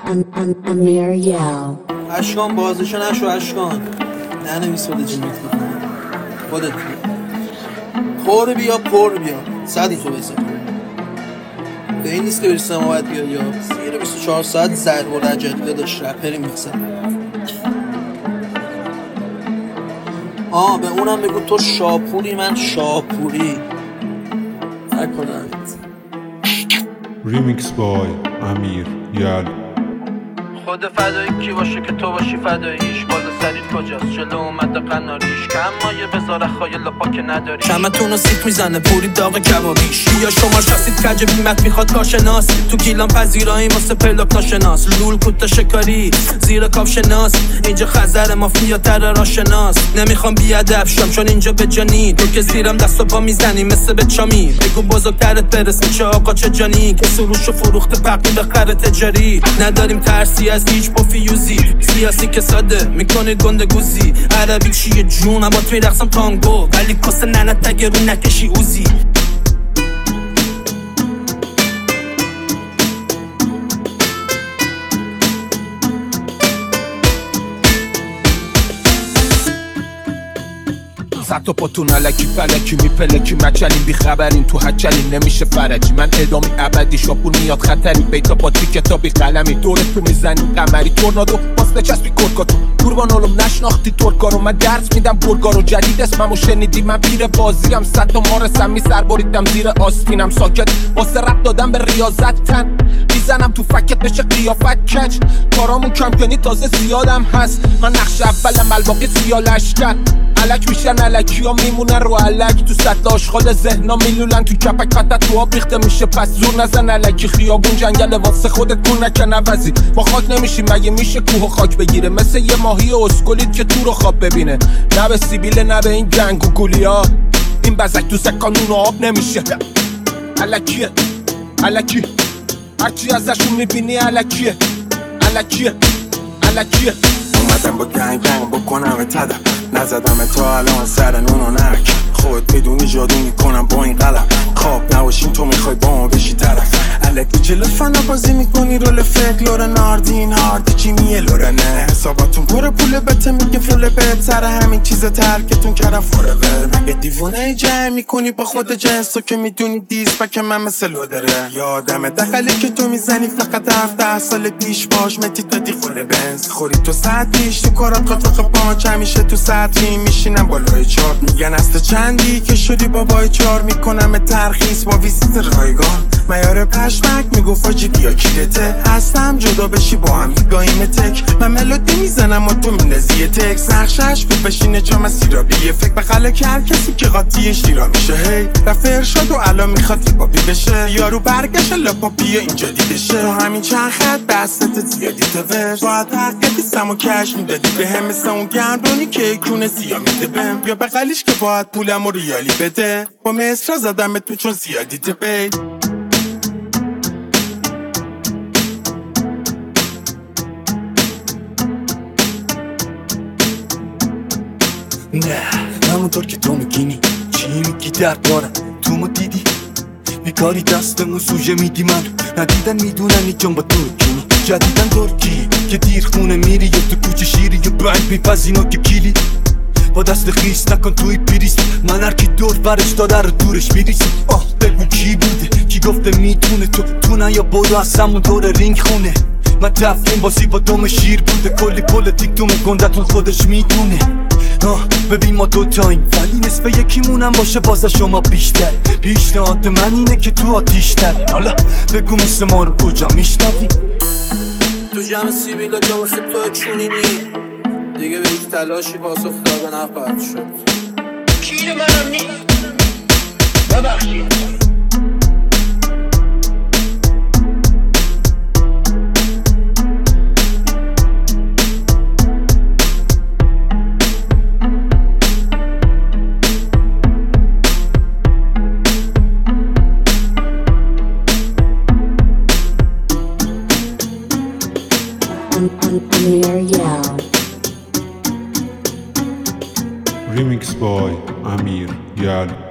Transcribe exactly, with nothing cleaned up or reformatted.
Amir Yao. اشکان بازشو نشو اشکان ننویس خود جیمیت بکنم خودت خور بیا پر بیا صدی تو بزن به این نیست که بری سماوت بیا یا زیر بیست و چهار ساعت زد و رجقله داشت رپری میخسن. آه به اونم بگو تو شاپوری من شاپوری نکنند. ریمیکس بای امیر یال. خود فدایی کی باشه که تو باشی فداییش؟ بالا سرید کجاست جلو اومده قناریش کم مایه بذاره خایل پاک نداری شمتون رو سیک میزنه پوری داغ کبابیش یا شما شستید کج بیمت میخواد کارشناس تو گیلان پذیرایی واسه پلاک ناشناس لول کوتا شکاری زیر کاف شناس اینجا خزر مافیا ترارا شناس نمیخوام بیادب شم چون اینجا به جانی تو که زیرم دست و پا میزنی مثل به چامی بگو بزرگترت برسه چه آقا چه جانی که سروش و فروخت پقی به خر تجاری نداریم ترسی از هیچ پوفیوزی سیاسی که ساده میکنه گندگوزی عربی چیه جون اما توی رقصم تانگو ولی کس ننت اگه رو نکشی اوزی صد تا پاتون علکی فلکی میپلکی مچلیم بیخبرین تو هچلیم نمیشه فرجی من ادامی ابدی شاپون میاد خطری بیتا با تی کتابی قلمی دورت تو میزنیم قمری تورنادو باز بچسبی کرکاتو قربان علم نشناختی ترکارو من درس میدم برگارو جدید اسممو شنیدی من پیر بازیم صد تا مارسم می سر بریدم زیر آستینم ساکت واسه رب دادم به ریاضت تن میزنم تو فکت بشه قیافت کج کارامون کمپینی تازه زیادم هست من نقش اولم الباقی سیالش کرد علک میشن علکی ها میمونن رو علک تو سطل آشغال ذهنا میلولن تو کپک قطع تو آب ریخته میشه پس زور نزن علکی خیابون جنگل واسه خودت کون نکن عوضی با خاک نمیشیم مگه میشه کوه و خاک بگیره مثل یه ماهی اسکولید که تو رو خواب ببینه نه به سیبیل نه به این جنگ و گولی ها این بزک تو زکانون آب نمیشه علکیه علکی هرچی ازشون میبینی علکیه علکیه علکیه اومدم با گنگ گنگ بکنم تدم نزدم تا الان سر نون و نرک خود میدونی جادو میکنم با این قلم خواب نباشین تو میخوای با ما بشی طرف الکی جلو فنا بازی میکنی رول فکر لور ناردین هاردی چی میه لور نه حساباتون پر پوله بته میگه فول بهت سر همین چیز ترکتون کردم فورور مگه دیوونه جمع میکنی با خود جنس تو که میدونی دیز بکه من مثل لو داره یادم دقلی که تو میزنی فقط هفته سال پیش باش متی دادی خور بنز خوری تو ساعت پیش تو کارات خطاق پاچ همیشه تو سطری میشینم بالای چارت میگن است چندی که شدی بابای چار میکنم ترخیص با ویزیت رایگان میاره پشمک میگفت آجی بیا کیرته هستم جدا بشی با هم گاهیم تک من ملودی میزنم و تو میندازی تکس نقشش بود بشینه جا مسیرابیه فکر بخله که هر کسی که قاطی شیرا میشه هی رفت ارشاد و الان میخواد ریپاپی بشه یارو برگشت لاپاپیه اینجا دیدشه تو همین چند خط بستت زیادی تور باید حقیقتی سمو کش میدادی به هم مثل اون گردونی که کونه زیا میده بهم یا بقلیش که باید پولم و ریالی بده با مصرا زدم تو چون زیادی تبی نه همونطور که تو میگینی چی میگی دربارم تو ما دیدی بیکاری دستمون سوژه میدی من ندیدن میدونن ایجان با ترکینی جدیدن ترکی که دیر خونه میری یا تو کوچه شیری یا بنگ میپزینا که کیلی با دست خیست نکن توی پیریست من هر کی دور برش داده رو دورش میریست آه بگو کی بوده کی گفته میتونه تو تو نه یا برو از همون دور رینگ خونه من تفریم بازی با دوم شیر بوده کلی پولتیک تو مگندتون خودش میدونه آه ببین ما دوتاییم ولی نصف یکیمونم باشه باز شما بیشتر پیشنهاد من اینه که تو آتیشتر حالا بگو مثل ما رو کجا میشنوی تو جمع سیبیلا جا واسه تو چونینی دیگه به هیچ تلاشی پاسخ داده نخواهد شد کیر منم نیست ببخشید Amir Yao. ریمیکس بای امیر یال.